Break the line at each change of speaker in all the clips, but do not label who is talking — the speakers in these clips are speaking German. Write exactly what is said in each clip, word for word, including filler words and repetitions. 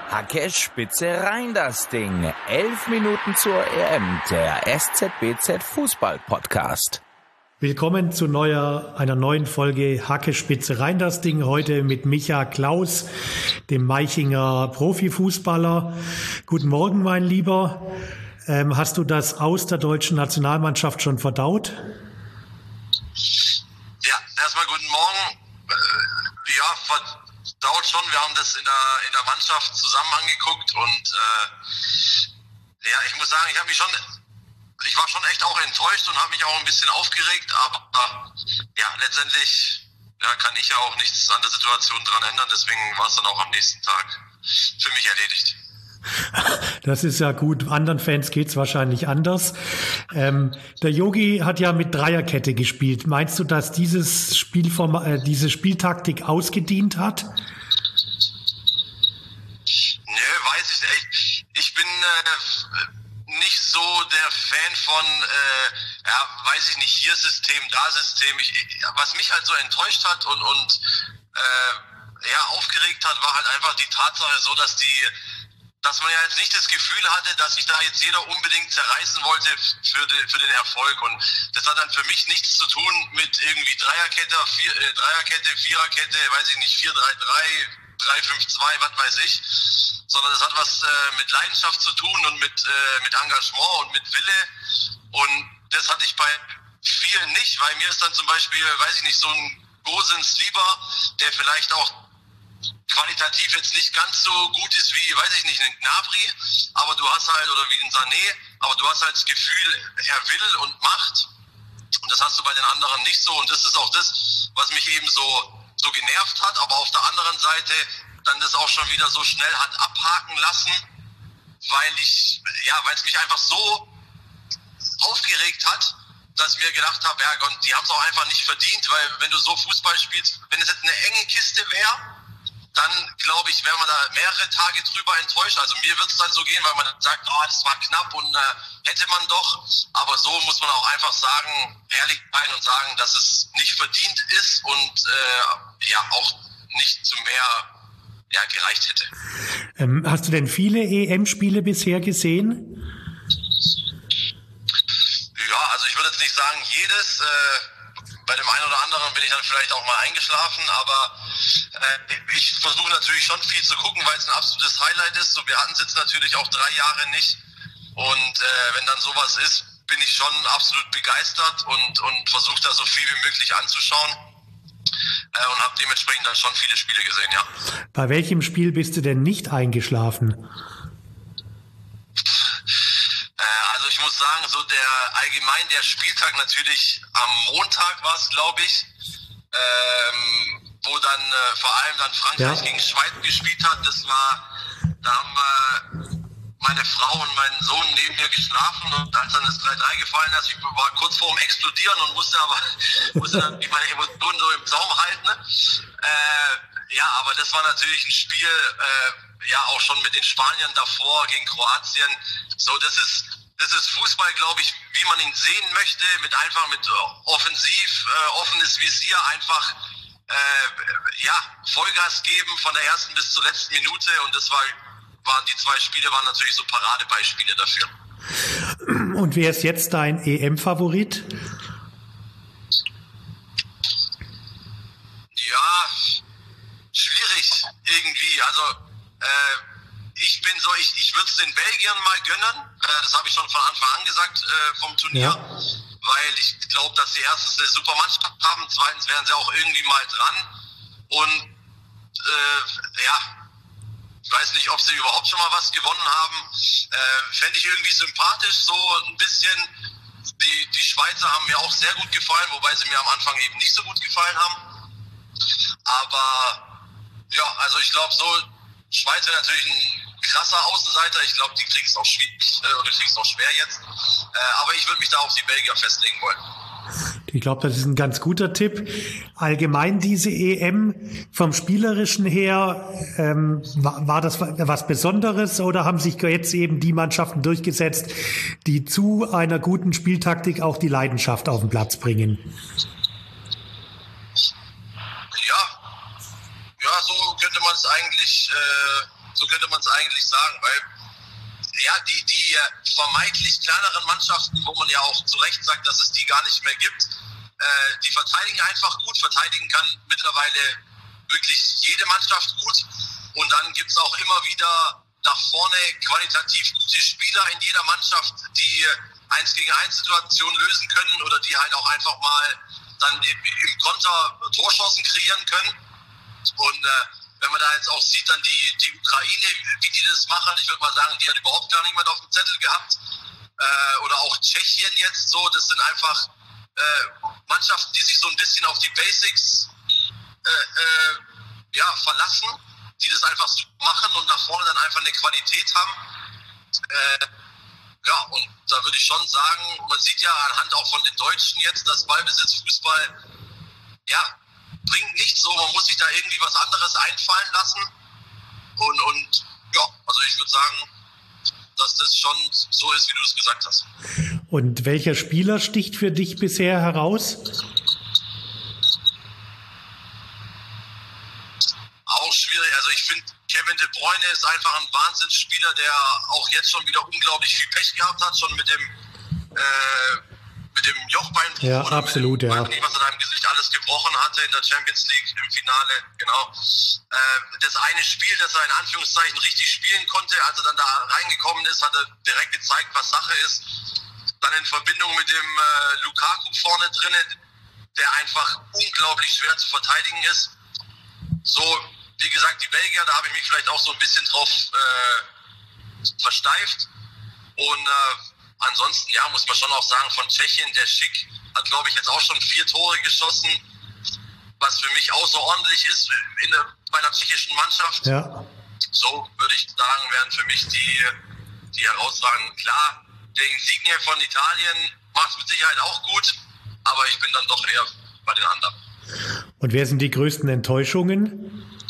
Hacke, Spitze, rein das Ding. Elf Minuten zur E M, der S Z B Z Fußball-Podcast.
Willkommen zu neuer, einer neuen Folge Hacke, Spitze, rein das Ding. Heute mit Micha Klaus, dem Meichinger Profifußballer. Guten Morgen, mein Lieber. Ähm, hast du das Aus der deutschen Nationalmannschaft schon verdaut?
Ja, erstmal guten Morgen. Äh, ja, verdaut schon. Wir haben das in der, in der Mannschaft zusammen angeguckt und äh, ja, ich muss sagen, ich habe mich schon, ich war schon echt auch enttäuscht und habe mich auch ein bisschen aufgeregt, aber äh, ja, letztendlich ja, kann ich ja auch nichts an der Situation dran ändern, deswegen war es dann auch am nächsten Tag für mich erledigt.
Das ist ja gut. Anderen Fans geht's wahrscheinlich anders. Ähm, der Yogi hat ja mit Dreierkette gespielt. Meinst du, dass dieses Spielform, äh, diese Spieltaktik ausgedient hat?
Nö, weiß ich nicht. Ich bin äh, nicht so der Fan von, äh, ja, weiß ich nicht, hier System, da System. Ich, was mich halt so enttäuscht hat und, und äh, ja, aufgeregt hat, war halt einfach die Tatsache so, dass die dass man ja jetzt nicht das Gefühl hatte, dass sich da jetzt jeder unbedingt zerreißen wollte für, de, für den Erfolg. Und das hat dann für mich nichts zu tun mit irgendwie Dreierkette, vier, äh, Dreierkette, Viererkette, weiß ich nicht, vier drei drei, drei fünf zwei, was weiß ich. Sondern das hat was äh, mit Leidenschaft zu tun und mit, äh, mit Engagement und mit Wille. Und das hatte ich bei vielen nicht, weil mir ist dann zum Beispiel, weiß ich nicht, so ein Gosens lieber, der vielleicht auch qualitativ jetzt nicht ganz so gut ist wie, weiß ich nicht, ein Gnabry, aber du hast halt, oder wie ein Sané, aber du hast halt das Gefühl, er will und macht. Und das hast du bei den anderen nicht so. Und das ist auch das, was mich eben so, so genervt hat, aber auf der anderen Seite dann das auch schon wieder so schnell hat abhaken lassen, weil ich, ja, weil es mich einfach so aufgeregt hat, dass ich mir gedacht habe, ja Gott, die haben es auch einfach nicht verdient, weil wenn du so Fußball spielst, wenn es jetzt eine enge Kiste wäre, dann glaube ich, wäre man da mehrere Tage drüber enttäuscht. Also mir wird es dann so gehen, weil man dann sagt, oh, das war knapp und äh, hätte man doch. Aber so muss man auch einfach sagen, ehrlich sein und sagen, dass es nicht verdient ist und äh, ja auch nicht zu mehr ja, gereicht hätte.
Ähm, hast du denn viele E M-Spiele bisher gesehen?
Ja, also ich würde jetzt nicht sagen jedes. Äh, Bei dem einen oder anderen bin ich dann vielleicht auch mal eingeschlafen, aber äh, ich versuche natürlich schon viel zu gucken, weil es ein absolutes Highlight ist. So, wir hatten es jetzt natürlich auch drei Jahre nicht und äh, wenn dann sowas ist, bin ich schon absolut begeistert und, und versuche da so viel wie möglich anzuschauen äh, und habe dementsprechend dann schon viele Spiele gesehen, ja.
Bei welchem Spiel bist du denn nicht eingeschlafen?
Also ich muss sagen, so der allgemein der Spieltag natürlich am Montag war es, glaube ich, ähm, wo dann äh, vor allem dann Frankreich ja. gegen Schweiz gespielt hat. Das war, da haben äh, meine Frau und mein Sohn neben mir geschlafen und als dann das drei drei gefallen ist, ich war kurz vorm Explodieren und musste aber musste dann meine Emotionen so im Zaum halten. Ne? Äh, ja, aber das war natürlich ein Spiel, äh, ja auch schon mit den Spaniern davor gegen Kroatien. So, das ist Das ist Fußball, glaube ich, wie man ihn sehen möchte, mit einfach mit offensiv, äh, offenes Visier, einfach äh, ja, Vollgas geben von der ersten bis zur letzten Minute und das war, waren die zwei Spiele waren natürlich so Paradebeispiele dafür.
Und wer ist jetzt dein E M-Favorit?
Ja, schwierig irgendwie, also äh, Ich bin so, ich, ich würde es den Belgiern mal gönnen. Äh, das habe ich schon von Anfang an gesagt äh, vom Turnier. Ja. Weil ich glaube, dass sie erstens eine super Mannschaft haben, zweitens wären sie auch irgendwie mal dran. Und äh, ja, ich weiß nicht, ob sie überhaupt schon mal was gewonnen haben. Äh, Fände ich irgendwie sympathisch, so ein bisschen. Die, die Schweizer haben mir auch sehr gut gefallen, wobei sie mir am Anfang eben nicht so gut gefallen haben. Aber ja, also ich glaube so, Schweiz wäre natürlich ein krasser Außenseiter. Ich glaube, die kriegen es auch schwierig äh, oder kriegen es auch schwer jetzt. Äh, aber ich würde mich da auf die Belgier festlegen wollen.
Ich glaube, das ist ein ganz guter Tipp. Allgemein diese E M vom Spielerischen her, ähm, war, war das was Besonderes oder haben sich jetzt eben die Mannschaften durchgesetzt, die zu einer guten Spieltaktik auch die Leidenschaft auf den Platz bringen?
Ja, ja, so könnte man es eigentlich, äh, so könnte man es eigentlich sagen, weil ja, die, die vermeintlich kleineren Mannschaften, wo man ja auch zu Recht sagt, dass es die gar nicht mehr gibt, äh, die verteidigen einfach gut. Verteidigen kann mittlerweile wirklich jede Mannschaft gut. Und dann gibt es auch immer wieder nach vorne qualitativ gute Spieler in jeder Mannschaft, die eins gegen eins Situationen lösen können oder die halt auch einfach mal dann im, im Konter Torchancen kreieren können. Und äh, wenn man da jetzt auch sieht, dann die, die Ukraine, wie die das machen, ich würde mal sagen, die hat überhaupt gar niemand auf dem Zettel gehabt. Äh, oder auch Tschechien jetzt so, das sind einfach äh, Mannschaften, die sich so ein bisschen auf die Basics äh, äh, ja, verlassen, die das einfach so machen und nach vorne dann einfach eine Qualität haben. Äh, ja, und da würde ich schon sagen, man sieht ja anhand auch von den Deutschen jetzt, dass Ballbesitzfußball, ja, bringt nichts so, man muss sich da irgendwie was anderes einfallen lassen. Und, und ja, also ich würde sagen, dass das schon so ist, wie du es gesagt hast.
Und welcher Spieler sticht für dich bisher heraus?
Auch schwierig. Also ich finde, Kevin De Bruyne ist einfach ein Wahnsinnsspieler, der auch jetzt schon wieder unglaublich viel Pech gehabt hat, schon mit dem äh, mit dem Jochbeinbruch
ja,
oder
absolut,
mit dem,
ja.
weiß nicht, was er da im Gesicht alles gebrochen hatte in der Champions League im Finale, genau. Äh, das eine Spiel, das er in Anführungszeichen richtig spielen konnte, als er dann da reingekommen ist, hat er direkt gezeigt, was Sache ist. Dann in Verbindung mit dem äh, Lukaku vorne drinnen, der einfach unglaublich schwer zu verteidigen ist. So, wie gesagt, die Belgier, da habe ich mich vielleicht auch so ein bisschen drauf äh, versteift. Und äh, ansonsten, ja, muss man schon auch sagen, von Tschechien, der Schick hat, glaube ich, jetzt auch schon vier Tore geschossen, was für mich außerordentlich ist in der, bei einer tschechischen Mannschaft.
Ja.
So würde ich sagen, wären für mich die, die herausragenden. Klar, der Insigne von Italien macht es mit Sicherheit auch gut, aber ich bin dann doch eher bei den anderen.
Und wer sind die größten Enttäuschungen?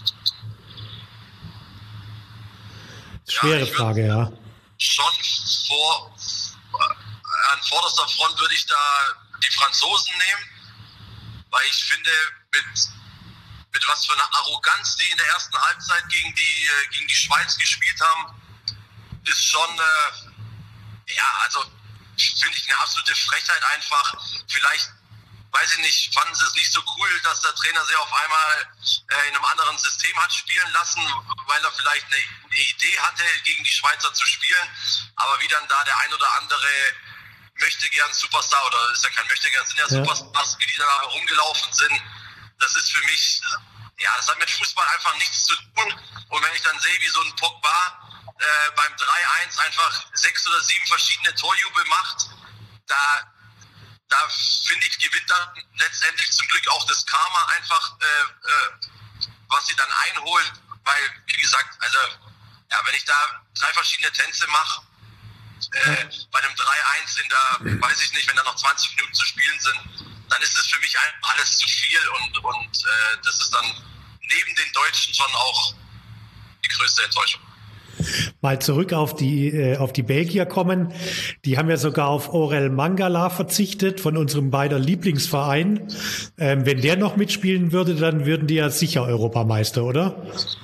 Schwere
ja,
Frage, ja.
Schon vor, äh, an vorderster Front würde ich da die Franzosen nehmen, weil ich finde, mit, mit was für einer Arroganz die in der ersten Halbzeit gegen die, äh, gegen die Schweiz gespielt haben, ist schon, äh, ja, also finde ich eine absolute Frechheit einfach. Vielleicht, weiß ich nicht, fanden sie es nicht so cool, dass der Trainer sie auf einmal äh, in einem anderen System hat spielen lassen, weil er vielleicht eine, eine Idee hatte, gegen die Schweizer zu spielen. Aber wie dann da der ein oder andere möchte gern Superstar, oder ist ja kein möchte gern, sind ja, ja Superstars, wie die da rumgelaufen sind. Das ist für mich, ja, das hat mit Fußball einfach nichts zu tun. Und wenn ich dann sehe, wie so ein Pogba äh, beim drei eins einfach sechs oder sieben verschiedene Torjubel macht, da Da finde ich, gewinnt dann letztendlich zum Glück auch das Karma einfach, äh, äh, was sie dann einholt, weil, wie gesagt, also, ja, wenn ich da drei verschiedene Tänze mache, äh, bei einem drei eins in der, weiß ich nicht, wenn da noch zwanzig Minuten zu spielen sind, dann ist das für mich einfach alles zu viel und, und äh, das ist dann neben den Deutschen schon auch die größte Enttäuschung.
Mal zurück auf die, äh, auf die Belgier kommen. Die haben ja sogar auf Orel Mangala verzichtet, von unserem beider Lieblingsverein. Ähm, wenn der noch mitspielen würde, dann würden die ja sicher Europameister, oder?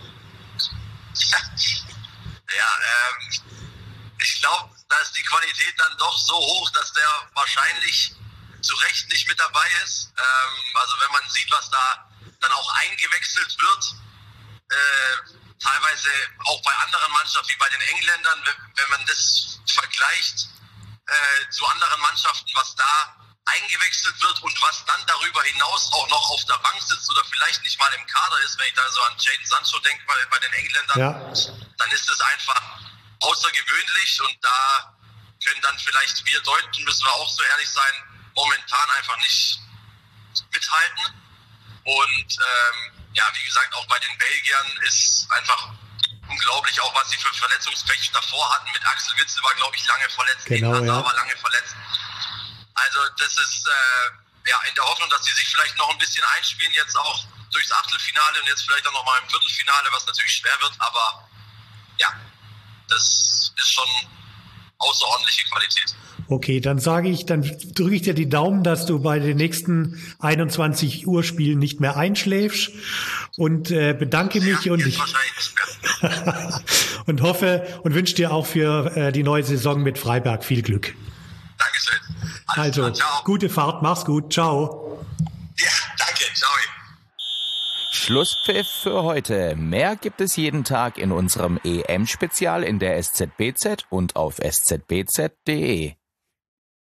Ja, ähm, ich glaube, da ist die Qualität dann doch so hoch, dass der wahrscheinlich zu Recht nicht mit dabei ist. Ähm, also wenn man sieht, was da dann auch eingewechselt wird, äh, teilweise auch bei anderen Mannschaften wie bei den Engländern, wenn man das vergleicht äh, zu anderen Mannschaften, was da eingewechselt wird und was dann darüber hinaus auch noch auf der Bank sitzt oder vielleicht nicht mal im Kader ist, wenn ich da so an Jadon Sancho denke bei, bei den Engländern,
ja.
Dann ist es einfach außergewöhnlich und da können dann vielleicht wir Deutschen, müssen wir auch so ehrlich sein, momentan einfach nicht mithalten. Und ähm, ja, wie gesagt, auch bei den Belgiern ist einfach unglaublich, auch was sie für Verletzungspech davor hatten. Mit Axel Witsel war, glaube ich, lange verletzt,
genau,
Eden Hazard
ja.
war lange verletzt. Also das ist äh, ja in der Hoffnung, dass sie sich vielleicht noch ein bisschen einspielen, jetzt auch durchs Achtelfinale und jetzt vielleicht auch noch mal im Viertelfinale, was natürlich schwer wird, aber ja, das ist schon außerordentliche Qualität.
Okay, dann sage ich, dann drücke ich dir die Daumen, dass du bei den nächsten einundzwanzig Uhr Spielen nicht mehr einschläfst und äh, bedanke mich ja, und ich und hoffe und wünsche dir auch für äh, die neue Saison mit Freiberg viel Glück.
Dankeschön. Alles
also,
klar, ciao.
Gute Fahrt, mach's gut, ciao.
Ja, danke, ciao.
Schlusspfiff für heute. Mehr gibt es jeden Tag in unserem E M-Spezial in der S Z B Z und auf s z b z punkt d e.